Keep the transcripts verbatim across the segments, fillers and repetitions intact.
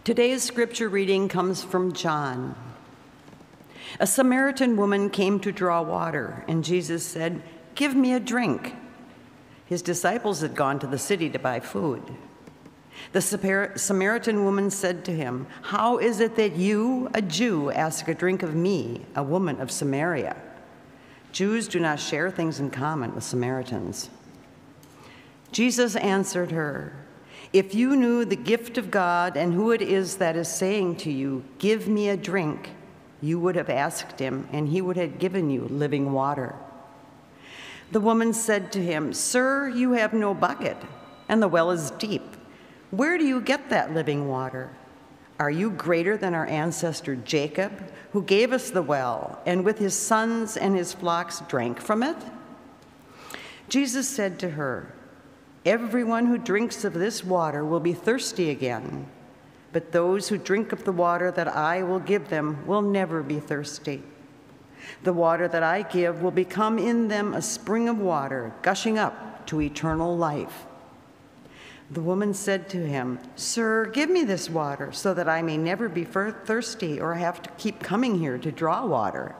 Today's scripture reading comes from John. A Samaritan woman came to draw water, and Jesus said, "Give me a drink." His disciples had gone to the city to buy food. The Samaritan woman said to him, "How is it that you, a Jew, ask a drink of me, a woman of Samaria?" Jews do not share things in common with Samaritans. Jesus answered her, "If you knew the gift of God and who it is that is saying to you, 'Give me a drink,' you would have asked him, and he would have given you living water." The woman said to him, "Sir, you have no bucket, and the well is deep. Where do you get that living water? Are you greater than our ancestor Jacob, who gave us the well, and with his sons and his flocks drank from it?" Jesus said to her, "Everyone who drinks of this water will be thirsty again, but those who drink of the water that I will give them will never be thirsty. The water that I give will become in them a spring of water, gushing up to eternal life." The woman said to him, "Sir, give me this water so that I may never be thirsty or have to keep coming here to draw water."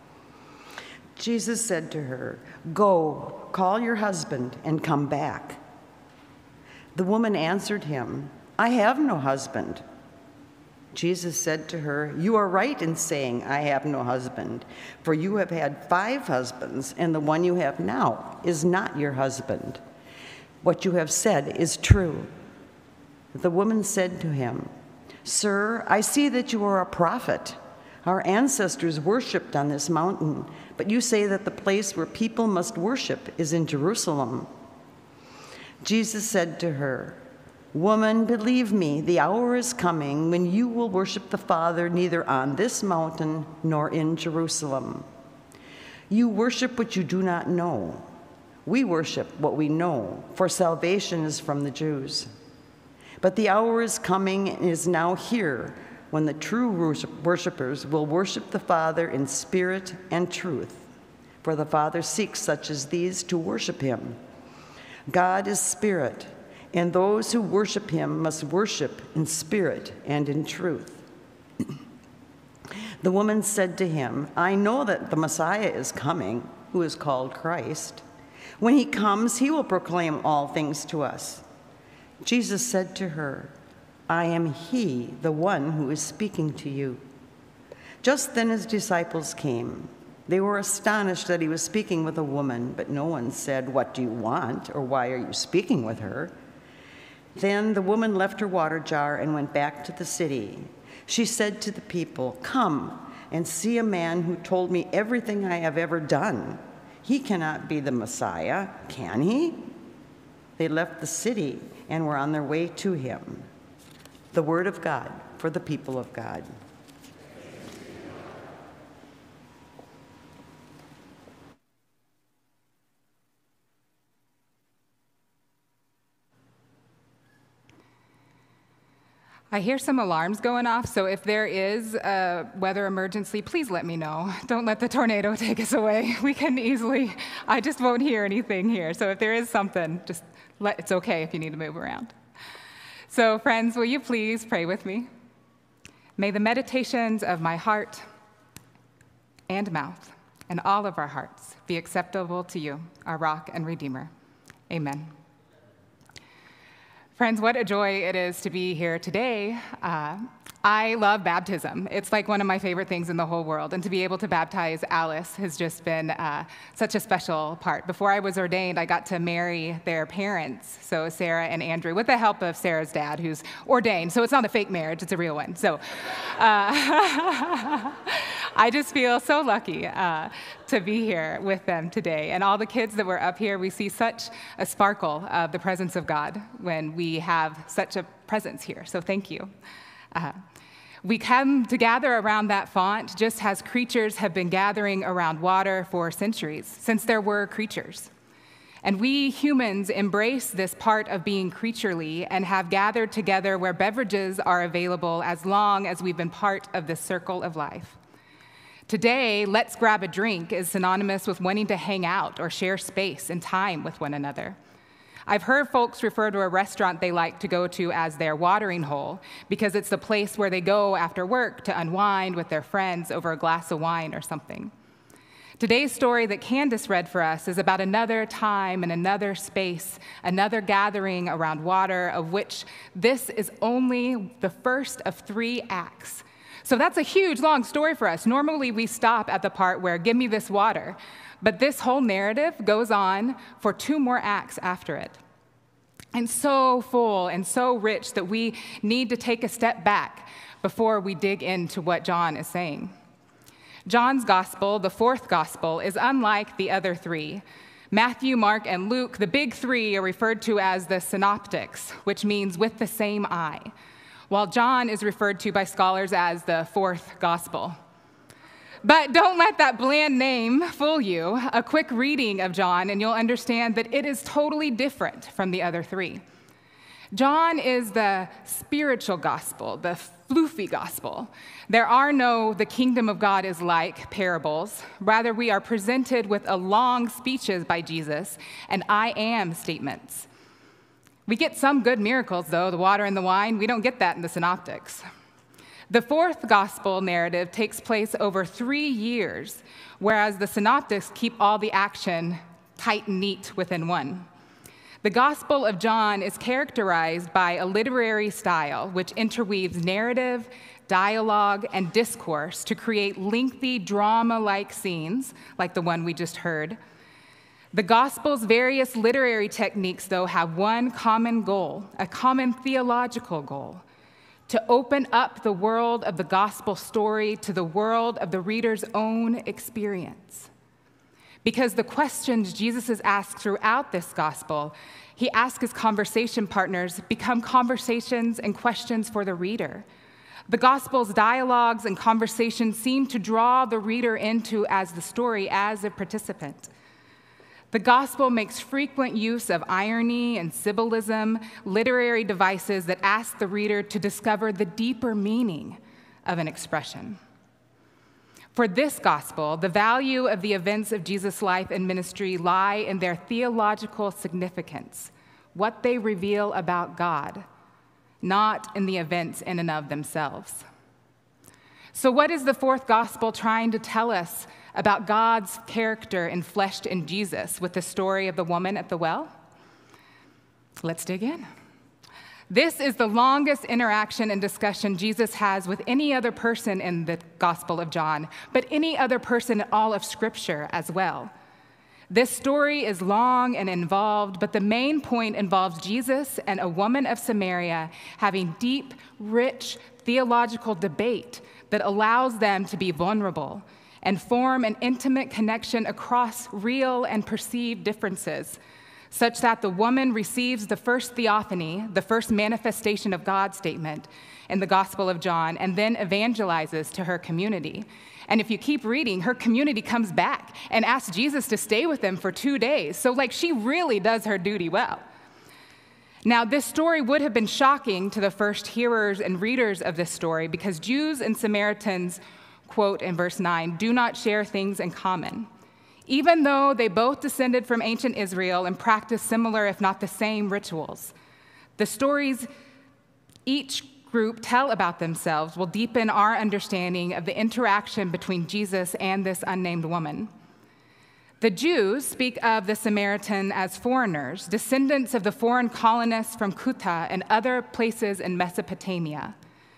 Jesus said to her, "Go, call your husband and come back." The woman answered him, "I have no husband." Jesus said to her, "You are right in saying, 'I have no husband,' for you have had five husbands, and the one you have now is not your husband. What you have said is true." The woman said to him, "Sir, I see that you are a prophet. Our ancestors worshipped on this mountain, but you say that the place where people must worship is in Jerusalem." Jesus said to her, "Woman, believe me, the hour is coming when you will worship the Father neither on this mountain nor in Jerusalem. You worship what you do not know. We worship what we know, for salvation is from the Jews. But the hour is coming and is now here when the true worshipers will worship the Father in spirit and truth, for the Father seeks such as these to worship him. God is spirit, and those who worship him must worship in spirit and in truth." The woman said to him, "I know that the Messiah is coming, who is called Christ. When he comes, he will proclaim all things to us." Jesus said to her, "I am he, the one who is speaking to you." Just then his disciples came. They were astonished that he was speaking with a woman, but no one said, "What do you want?" or "Why are you speaking with her?" Then the woman left her water jar and went back to the city. She said to the people, "Come and see a man who told me everything I have ever done. He cannot be the Messiah, can he?" They left the city and were on their way to him. The word of God for the people of God. I hear some alarms going off, so if there is a weather emergency, please let me know. Don't let the tornado take us away. We can easily, I just won't hear anything here. So if there is something, just let, it's okay if you need to move around. So friends, will you please pray with me? May the meditations of my heart and mouth and all of our hearts be acceptable to you, our rock and redeemer. Amen. Friends, what a joy it is to be here today. Uh, I love baptism. It's like one of my favorite things in the whole world, and to be able to baptize Alice has just been uh, such a special part. Before I was ordained, I got to marry their parents, so Sarah and Andrew, with the help of Sarah's dad, who's ordained, so it's not a fake marriage, it's a real one. So uh, I just feel so lucky uh, to be here with them today. And all the kids that were up here, we see such a sparkle of the presence of God when we have such a presence here, so thank you. Uh, we come to gather around that font just as creatures have been gathering around water for centuries, since there were creatures. And we humans embrace this part of being creaturely and have gathered together where beverages are available as long as we've been part of this circle of life. Today, let's grab a drink is synonymous with wanting to hang out or share space and time with one another. I've heard folks refer to a restaurant they like to go to as their watering hole because it's the place where they go after work to unwind with their friends over a glass of wine or something. Today's story that Candace read for us is about another time and another space, another gathering around water, of which this is only the first of three acts. So that's a huge, long story for us. Normally, we stop at the part where, give me this water. But this whole narrative goes on for two more acts after it. And so full and so rich that we need to take a step back before we dig into what John is saying. John's gospel, the fourth gospel, is unlike the other three. Matthew, Mark, and Luke, the big three, are referred to as the synoptics, which means with the same eye, while John is referred to by scholars as the fourth gospel. But don't let that bland name fool you. A quick reading of John, and you'll understand that it is totally different from the other three. John is the spiritual gospel, the floofy gospel. There are no "the kingdom of God is like" parables. Rather, we are presented with a long speeches by Jesus and I am statements. We get some good miracles, though, the water and the wine. We don't get that in the synoptics. The fourth gospel narrative takes place over three years, whereas the synoptics keep all the action tight and neat within one. The Gospel of John is characterized by a literary style which interweaves narrative, dialogue, and discourse to create lengthy drama-like scenes, like the one we just heard. The Gospel's various literary techniques, though, have one common goal, a common theological goal: to open up the world of the gospel story to the world of the reader's own experience. Because the questions Jesus is asked throughout this gospel, he asks his conversation partners, become conversations and questions for the reader. The gospel's dialogues and conversations seem to draw the reader into as the story as a participant. The gospel makes frequent use of irony and symbolism, literary devices that ask the reader to discover the deeper meaning of an expression. For this gospel, the value of the events of Jesus' life and ministry lie in their theological significance, what they reveal about God, not in the events in and of themselves. So what is the fourth gospel trying to tell us about God's character enfleshed in Jesus with the story of the woman at the well? Let's dig in. This is the longest interaction and discussion Jesus has with any other person in the Gospel of John, but any other person in all of Scripture as well. This story is long and involved, but the main point involves Jesus and a woman of Samaria having deep, rich theological debate that allows them to be vulnerable and form an intimate connection across real and perceived differences, such that the woman receives the first theophany, the first manifestation of God statement in the Gospel of John, and then evangelizes to her community. And if you keep reading, her community comes back and asks Jesus to stay with them for two days. So like she really does her duty well. Now, this story would have been shocking to the first hearers and readers of this story because Jews and Samaritans, quote in verse nine, do not share things in common. Even though they both descended from ancient Israel and practiced similar, if not the same, rituals. The stories each group tell about themselves will deepen our understanding of the interaction between Jesus and this unnamed woman. The Jews speak of the Samaritan as foreigners, descendants of the foreign colonists from Kuta and other places in Mesopotamia.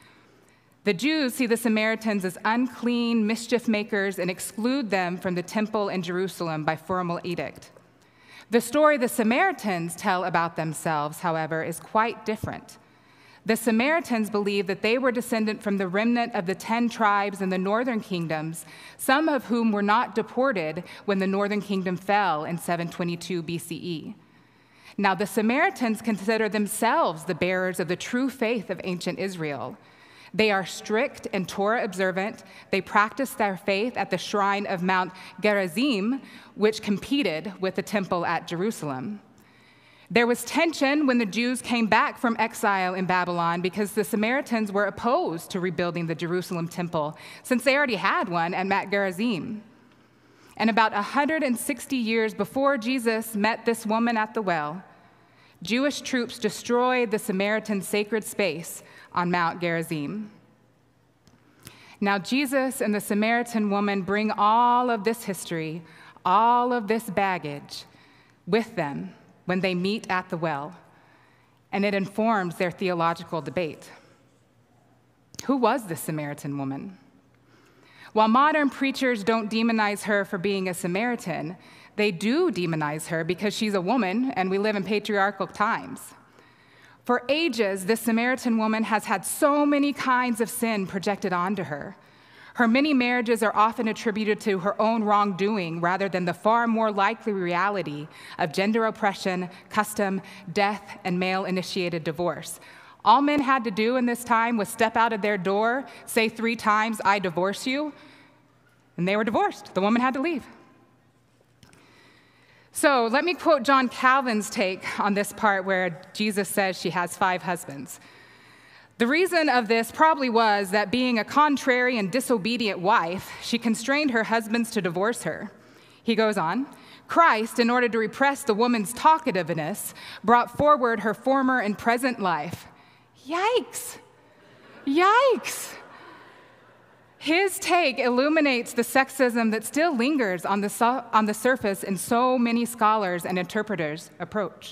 The Jews see the Samaritans as unclean mischief makers and exclude them from the temple in Jerusalem by formal edict. The story the Samaritans tell about themselves, however, is quite different. The Samaritans believe that they were descendant from the remnant of the ten tribes in the northern kingdoms, some of whom were not deported when the northern kingdom fell in seven twenty-two B C E. Now, the Samaritans consider themselves the bearers of the true faith of ancient Israel. They are strict and Torah observant. They practice their faith at the shrine of Mount Gerizim, which competed with the temple at Jerusalem. There was tension when the Jews came back from exile in Babylon because the Samaritans were opposed to rebuilding the Jerusalem temple since they already had one at Mount Gerizim. And about one hundred sixty years before Jesus met this woman at the well, Jewish troops destroyed the Samaritan sacred space on Mount Gerizim. Now Jesus and the Samaritan woman bring all of this history, all of this baggage with them when they meet at the well, and it informs their theological debate. Who was this Samaritan woman? While modern preachers don't demonize her for being a Samaritan, they do demonize her because she's a woman and we live in patriarchal times. For ages, this Samaritan woman has had so many kinds of sin projected onto her. Her many marriages are often attributed to her own wrongdoing rather than the far more likely reality of gender oppression, custom, death, and male-initiated divorce. All men had to do in this time was step out of their door, say three times, "I divorce you," and they were divorced. The woman had to leave. So let me quote John Calvin's take on this part where Jesus says she has five husbands. The reason of this probably was that being a contrary and disobedient wife, she constrained her husbands to divorce her. He goes on, Christ, in order to repress the woman's talkativeness, brought forward her former and present life. Yikes! Yikes! His take illuminates the sexism that still lingers on the, su- on the surface in so many scholars and interpreters' approach.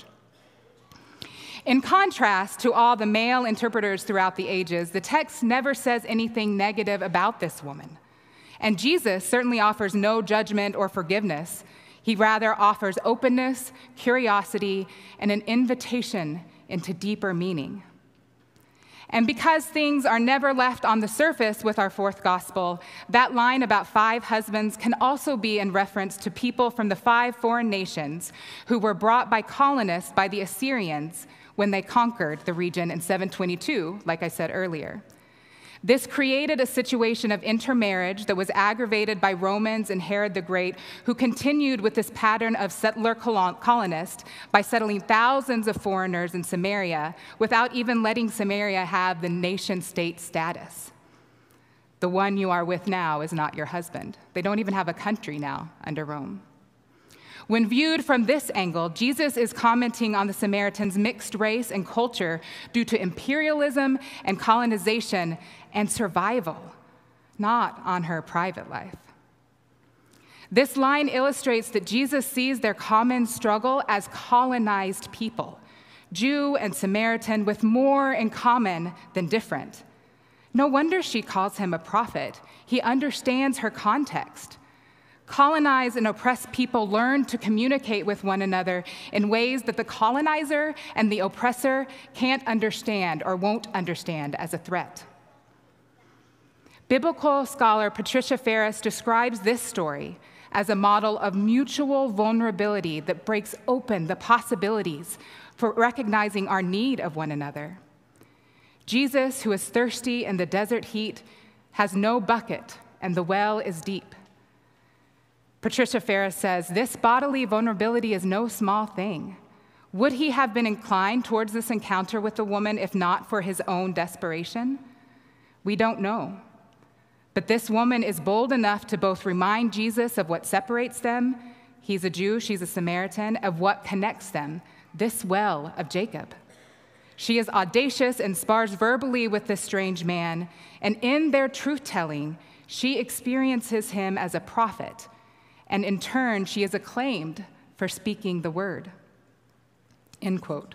In contrast to all the male interpreters throughout the ages, the text never says anything negative about this woman. And Jesus certainly offers no judgment or forgiveness. He rather offers openness, curiosity, and an invitation into deeper meaning. And because things are never left on the surface with our fourth gospel, that line about five husbands can also be in reference to people from the five foreign nations who were brought by colonists by the Assyrians when they conquered the region in seven twenty-two, like I said earlier. This created a situation of intermarriage that was aggravated by Romans and Herod the Great, who continued with this pattern of settler colonist by settling thousands of foreigners in Samaria without even letting Samaria have the nation-state status. The one you are with now is not your husband. They don't even have a country now under Rome. When viewed from this angle, Jesus is commenting on the Samaritans' mixed race and culture due to imperialism and colonization and survival, not on her private life. This line illustrates that Jesus sees their common struggle as colonized people, Jew and Samaritan, with more in common than different. No wonder she calls him a prophet. He understands her context. Colonized and oppressed people learn to communicate with one another in ways that the colonizer and the oppressor can't understand or won't understand as a threat. Biblical scholar Patricia Ferris describes this story as a model of mutual vulnerability that breaks open the possibilities for recognizing our need of one another. Jesus, who is thirsty in the desert heat, has no bucket, and the well is deep. Patricia Ferris says, this bodily vulnerability is no small thing. Would he have been inclined towards this encounter with the woman if not for his own desperation? We don't know. But this woman is bold enough to both remind Jesus of what separates them, he's a Jew, she's a Samaritan, of what connects them, this well of Jacob. She is audacious and spars verbally with this strange man, and in their truth-telling, she experiences him as a prophet, and in turn, she is acclaimed for speaking the word. End quote.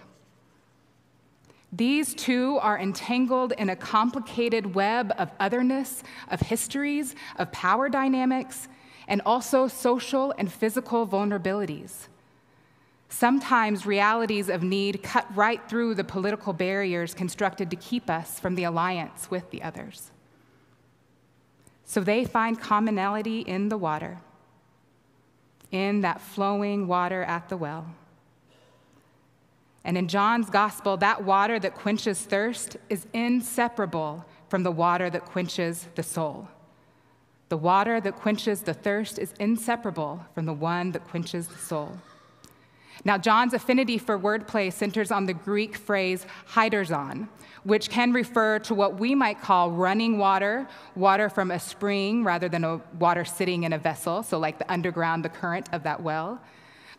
These two are entangled in a complicated web of otherness, of histories, of power dynamics, and also social and physical vulnerabilities. Sometimes realities of need cut right through the political barriers constructed to keep us from the alliance with the others. So they find commonality in the water, in that flowing water at the well. And in John's gospel, that water that quenches thirst is inseparable from the water that quenches the soul. The water that quenches the thirst is inseparable from the one that quenches the soul. Now, John's affinity for wordplay centers on the Greek phrase hydrazon, which can refer to what we might call running water, water from a spring rather than a water sitting in a vessel, so like the underground, the current of that well.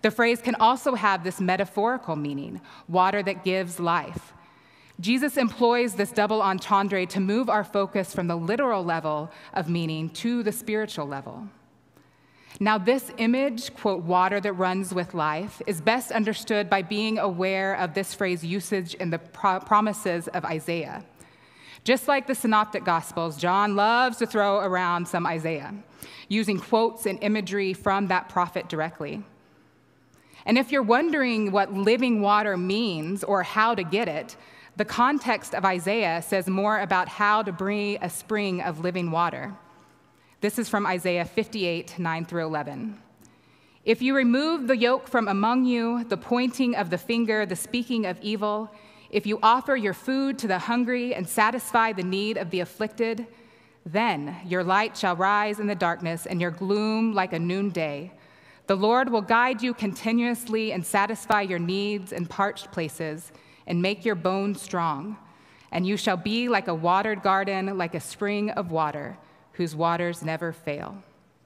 The phrase can also have this metaphorical meaning, water that gives life. Jesus employs this double entendre to move our focus from the literal level of meaning to the spiritual level. Now, this image, quote, water that runs with life, is best understood by being aware of this phrase usage in the pro- promises of Isaiah. Just like the Synoptic Gospels, John loves to throw around some Isaiah, using quotes and imagery from that prophet directly. And if you're wondering what living water means or how to get it, the context of Isaiah says more about how to bring a spring of living water. This is from Isaiah fifty-eight, nine through eleven. If you remove the yoke from among you, the pointing of the finger, the speaking of evil, if you offer your food to the hungry and satisfy the need of the afflicted, then your light shall rise in the darkness and your gloom like a noonday. The Lord will guide you continuously and satisfy your needs in parched places and make your bones strong. And you shall be like a watered garden, like a spring of water, whose waters never fail.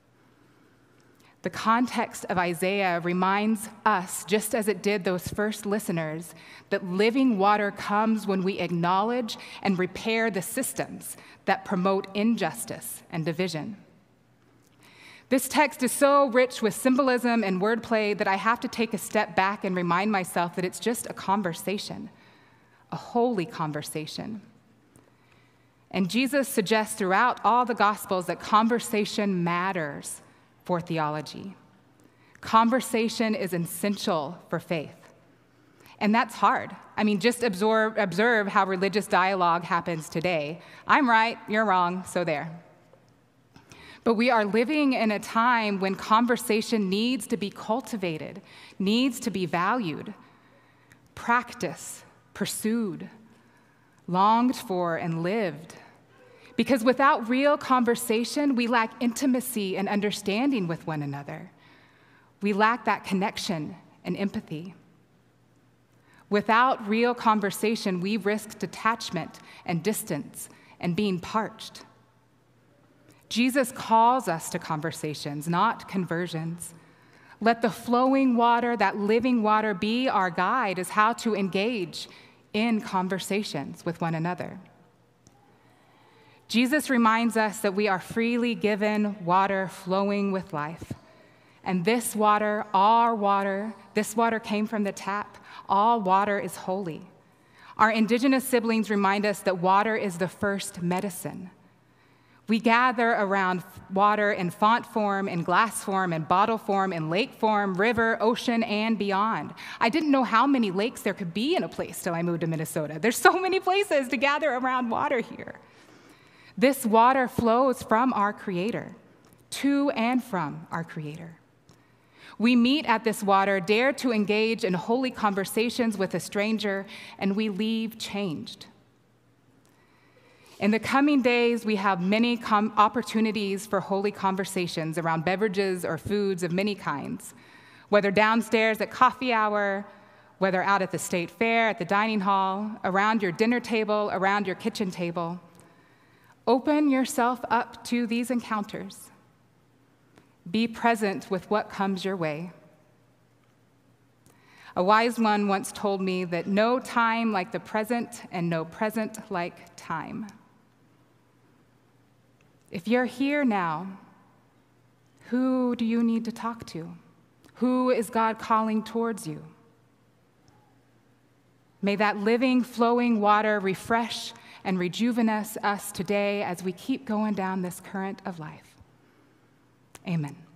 The context of Isaiah reminds us, just as it did those first listeners, that living water comes when we acknowledge and repair the systems that promote injustice and division. This text is so rich with symbolism and wordplay that I have to take a step back and remind myself that it's just a conversation, a holy conversation. And Jesus suggests throughout all the Gospels that conversation matters for theology. Conversation is essential for faith. And that's hard. I mean, just absorb, observe how religious dialogue happens today. I'm right, you're wrong, so there. But we are living in a time when conversation needs to be cultivated, needs to be valued, practiced, pursued, longed for, and lived. Because without real conversation, we lack intimacy and understanding with one another. We lack that connection and empathy. Without real conversation, we risk detachment and distance and being parched. Jesus calls us to conversations, not conversions. Let the flowing water, that living water, be our guide as how to engage in conversations with one another. Jesus reminds us that we are freely given water flowing with life. And this water, our water, this water came from the tap. All water is holy. Our indigenous siblings remind us that water is the first medicine. We gather around water in font form, in glass form, in bottle form, in lake form, river, ocean, and beyond. I didn't know how many lakes there could be in a place till I moved to Minnesota. There's so many places to gather around water here. This water flows from our Creator, to and from our Creator. We meet at this water, dare to engage in holy conversations with a stranger, and we leave changed. In the coming days, we have many com- opportunities for holy conversations around beverages or foods of many kinds, whether downstairs at coffee hour, whether out at the state fair, at the dining hall, around your dinner table, around your kitchen table. Open yourself up to these encounters. Be present with what comes your way. A wise one once told me that no time like the present and no present like time. If you're here now, who do you need to talk to? Who is God calling towards you? May that living, flowing water refresh and rejuvenate us today as we keep going down this current of life. Amen.